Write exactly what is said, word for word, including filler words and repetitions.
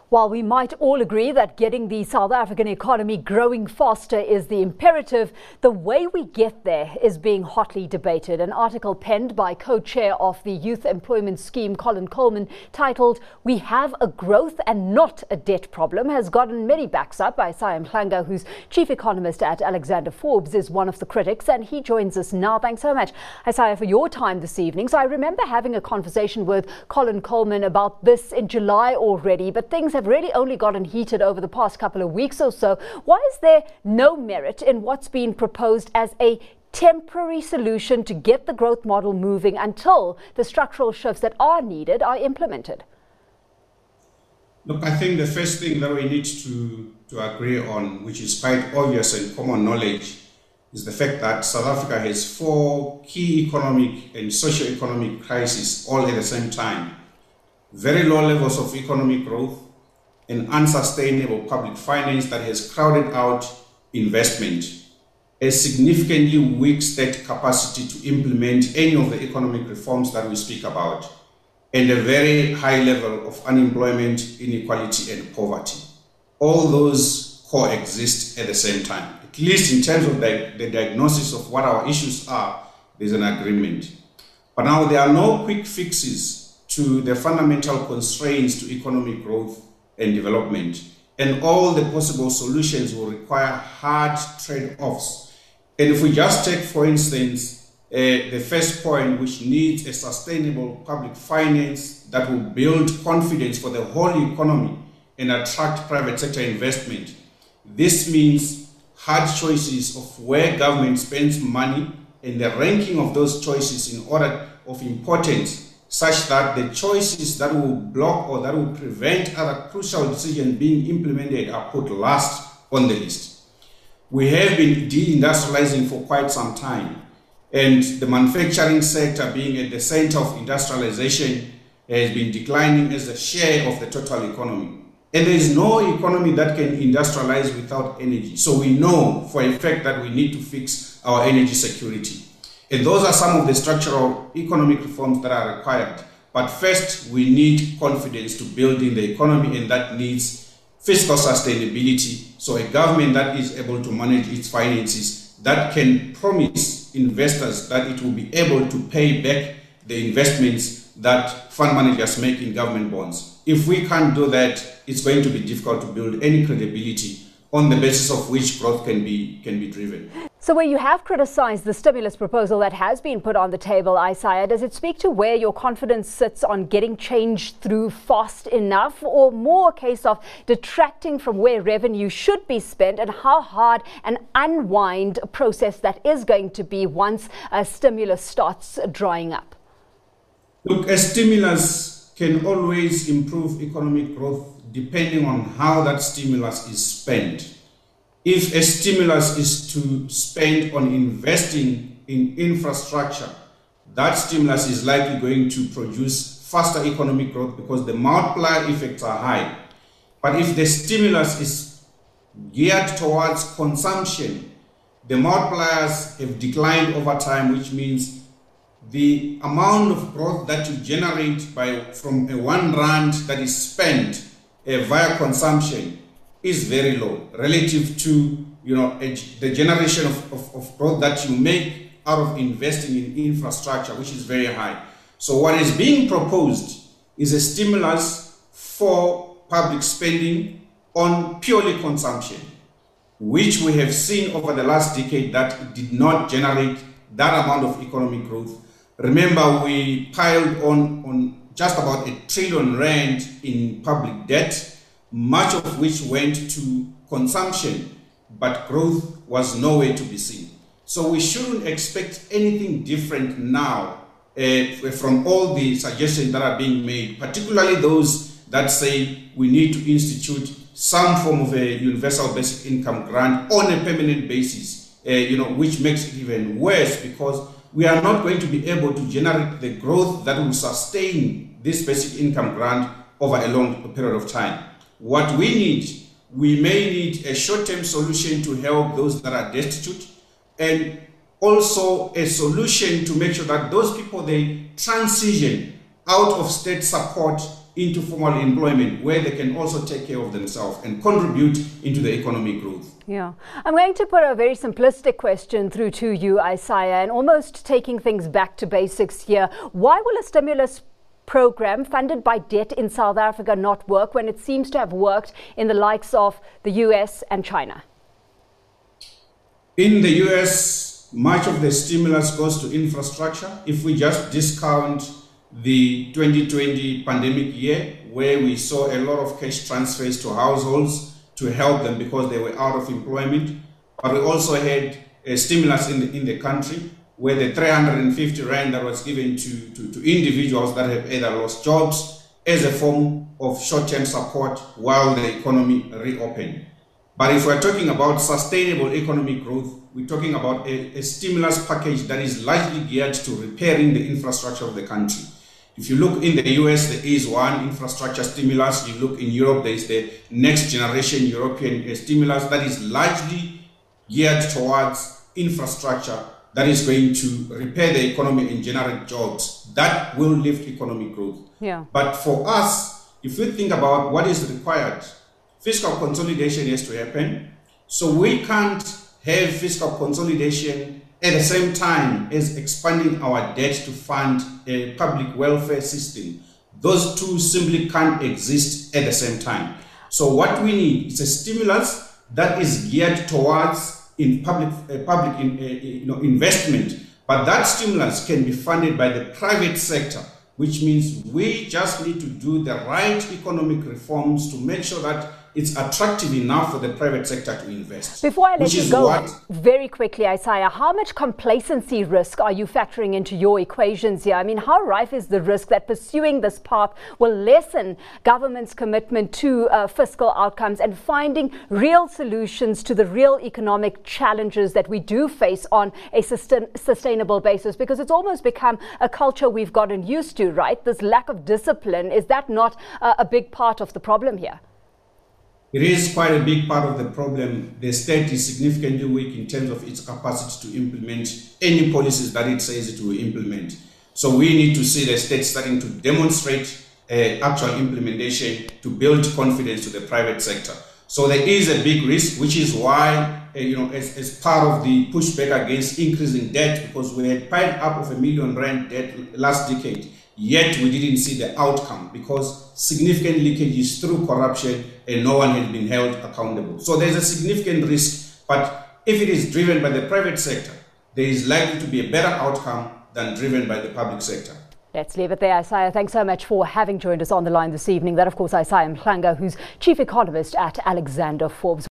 While we might all agree that getting the South African economy growing faster is the imperative, the way we get there is being hotly debated. An article penned by co-chair of the Youth Employment Scheme, Colin Coleman, titled "We Have a Growth and Not a Debt Problem," has gotten many backs up. Isaiah Mhlanga, who's chief economist at Alexander Forbes, is one of the critics, and he joins us now. Thanks so much, Isaiah, for your time this evening. So I remember having a conversation with Colin Coleman about this in July already, but things have really only gotten heated over the past couple of weeks or so. Why is there no merit in what's been proposed as a temporary solution to get the growth model moving until the structural shifts that are needed are implemented? Look, I think the first thing that we need to, to agree on, which is quite obvious and common knowledge, is the fact that South Africa has four key economic and socio-economic crises all at the same time. Very low levels of economic growth, an unsustainable public finance that has crowded out investment, a significantly weak state capacity to implement any of the economic reforms that we speak about, and a very high level of unemployment, inequality, and poverty. All those coexist at the same time. At least in terms of the, the diagnosis of what our issues are, there's an agreement. But now there are no quick fixes to the fundamental constraints to economic growth and development, and all the possible solutions will require hard trade-offs. And if we just take, for instance, uh, the first point, which needs a sustainable public finance that will build confidence for the whole economy and attract private sector investment, this means hard choices of where government spends money and the ranking of those choices in order of importance, such that the choices that will block or that will prevent other crucial decisions being implemented are put last on the list. We have been deindustrializing for quite some time, and the manufacturing sector, being at the center of industrialization, has been declining as a share of the total economy. And there is no economy that can industrialize without energy. So we know for a fact that we need to fix our energy security. And those are some of the structural economic reforms that are required. But first, we need confidence to build in the economy, and that needs fiscal sustainability. So a government that is able to manage its finances, that can promise investors that it will be able to pay back the investments that fund managers make in government bonds. If we can't do that, it's going to be difficult to build any credibility on the basis of which growth can be, can be driven. So where you have criticized the stimulus proposal that has been put on the table, Isaiah, does it speak to where your confidence sits on getting change through fast enough, or more a case of detracting from where revenue should be spent and how hard an unwind process that is going to be once a stimulus starts drying up? Look, a stimulus can always improve economic growth depending on how that stimulus is spent. If a stimulus is to spend on investing in infrastructure, that stimulus is likely going to produce faster economic growth because the multiplier effects are high. But if the stimulus is geared towards consumption, the multipliers have declined over time, which means the amount of growth that you generate by from a one rand that is spent uh, via consumption is very low relative to, you know, a, the generation of, of, of growth that you make out of investing in infrastructure, which is very high. So what is being proposed is a stimulus for public spending on purely consumption, which we have seen over the last decade that did not generate that amount of economic growth. Remember, we piled on, on just about a trillion rand in public debt, much of which went to consumption, but growth was nowhere to be seen. So we shouldn't expect anything different now uh, from all the suggestions that are being made, particularly those that say we need to institute some form of a universal basic income grant on a permanent basis, uh, you know, which makes it even worse because we are not going to be able to generate the growth that will sustain this basic income grant over a long period of time. What we need, we may need a short-term solution to help those that are destitute, and also a solution to make sure that those people, they transition out of state support into formal employment where they can also take care of themselves and contribute into the economic growth. Yeah. I'm going to put a very simplistic question through to you, Isaiah, and almost taking things back to basics here. Why will a stimulus program funded by debt in South Africa not work when it seems to have worked in the likes of the U S and China? In the U S, much of the stimulus goes to infrastructure. If we just discount the twenty twenty pandemic year, where we saw a lot of cash transfers to households to help them because they were out of employment, but we also had a stimulus in the, in the country where the three hundred fifty rand that was given to, to, to individuals that have either lost jobs as a form of short-term support while the economy reopened. But if we're talking about sustainable economic growth, we're talking about a, a stimulus package that is largely geared to repairing the infrastructure of the country. If you look in the U S, there is one infrastructure stimulus. You look in Europe, there is the next generation European stimulus that is largely geared towards infrastructure that is going to repair the economy and generate jobs. That will lift economic growth. Yeah. But for us, if we think about what is required, fiscal consolidation has to happen. So we can't have fiscal consolidation at the same time as expanding our debt to fund a public welfare system. Those two simply can't exist at the same time. So what we need is a stimulus that is geared towards in public uh, public in, uh, you know, investment, but that stimulus can be funded by the private sector, which means we just need to do the right economic reforms to make sure that it's attractive enough for the private sector to invest. Before I let you go, what, very quickly, Isaiah, how much complacency risk are you factoring into your equations here? I mean, how rife is the risk that pursuing this path will lessen government's commitment to uh, fiscal outcomes and finding real solutions to the real economic challenges that we do face on a sustain, sustainable basis? Because it's almost become a culture we've gotten used to, right? This lack of discipline, is that not uh, a big part of the problem here? It is quite a big part of the problem. The state is significantly weak in terms of its capacity to implement any policies that it says it will implement. So we need to see the state starting to demonstrate uh, actual implementation to build confidence to the private sector. So there is a big risk, which is why, uh, you know, as, as part of the pushback against increasing debt, because we had piled up of a million rand debt last decade, yet we didn't see the outcome because significant leakages through corruption and no one has been held accountable. So there's a significant risk, but if it is driven by the private sector, there is likely to be a better outcome than driven by the public sector. Let's leave it there, Isaiah. Thanks so much for having joined us on the line this evening. That, of course, Isaiah Mhlanga, who's Chief Economist at Alexander Forbes.